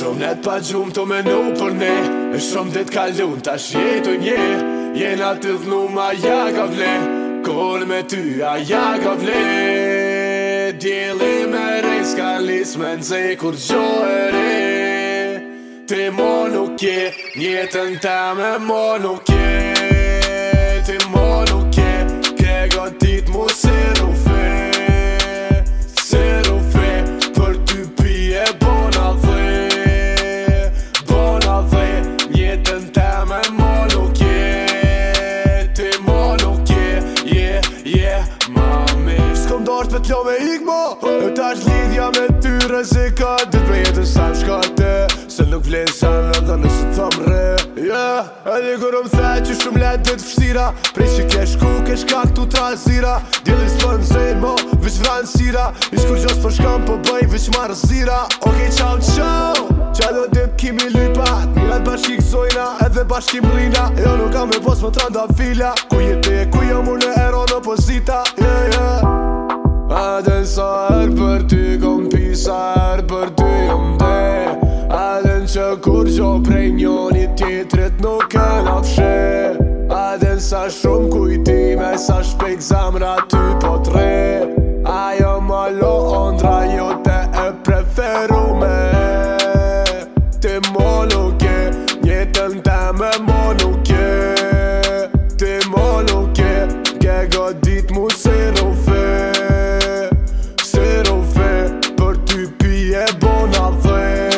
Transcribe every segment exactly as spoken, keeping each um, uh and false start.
Shumë net pa gjumë të menu për ne E shumë dit kalun tash jetu nje Jena të dhnu ma ja ka vle Kol me ty a ja ka vle Djeli me rej s'ka lis me nxe kur gjo e re Ti mo nuk je Njetën ta me mo nuk je Ti mo nuk je Ke gotit mu si rufe Si rufe Për ty pije bona dhe Bona dhe Njetën ta me mo nuk je Ti mo nuk je Yeah, yeah, mami S'kom dasht me t'lo me ik mo E tash lidhja me ty rezika Dit me jetën sa m'shkate Se nuk vlen sanë edhe nësë të më re Yeah, edhe kur më the që shumë let dhe të fështira Prej që ke shku, ke shka këtu tralësira Djeli s'për në zejnë mo, vish vranë sira Ish kur gjos për shkam për bëj, vish marë zira Okej, qau, qau Qa do dit kimi lypat Mirat bashki kësojna, edhe bashki mrina Jo nuk kam me pos më tranda fila Ku jete, ku jo mu në ero në pozita Yeah, yeah Aden sa her për ty kom pisa her për ty jom de Aden që kur gjo prej njoni tjetrit nuk e lafshe Aden sa shumë kujtime sa shpejt zamra ty po tre Ajo ma lo ondra jote e preferume Ti mo nuk je, njetën teme mo nuk je Ti mo nuk je, ke godit mu si rufe Si rufe, për ty pije bona dhe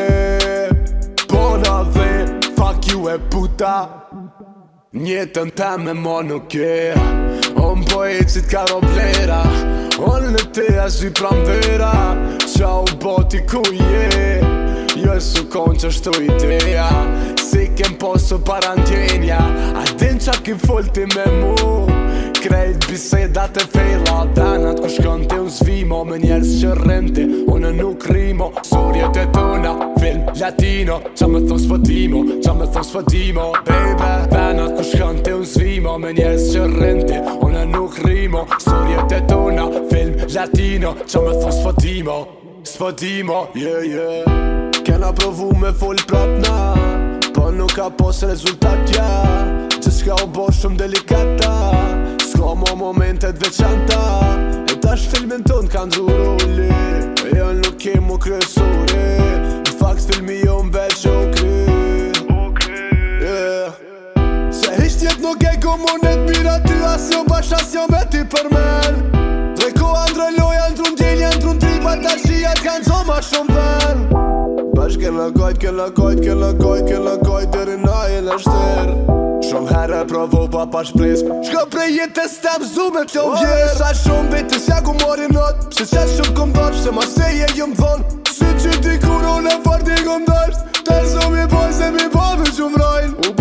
e puta Njetën ta me mo nuk je On po e qit ka roblera On në te ashy pramvera Qa u boti ku je Jo su kon që shtu ideja Si kem posu parandjenja A din qa ki folti me mu Krejt bisedat e fejla Danat ku shkon të unë zvimo Me njerës që rente Unë nuk rimo Surjet e tona Film latino Qa me thom s'potimo Qa me thom s'potimo Baby Danat ku shkon të unë zvimo Me njerës që rente Unë nuk rimo Surjet e tona Film latino Qa me thom s'potimo S'potimo Yeah, yeah Kena provu me fol prap na Po nuk ka pos rezultat ja Që s'ka u bo shumë delikata S'ka mo momentet veçanta E tash filmin ton ka ndru roli E jo nuk ke mu kresuri Në fakt filmi jo m'veq u kry Yeah Se hisht jet nuk e komunet Mira ty as jo bash as jo me ti përmen Dreko andre loja ndru ndjelja ndru ndripa Ta shijat kanë zoma shumë ven Bash kella gajt, kella gajt, kella gajt, kella gajt Deri na e në shter Shumë herë provo pa pa shpres Shko prej jetës tem zume t'lo vjer Sa shumë vitës ja ku mori not Pse qes shumë kom dop Se ma se je jom dhon Si që ti kur unë e farti kom dasht Te zumi boj se mi bove që mrojn U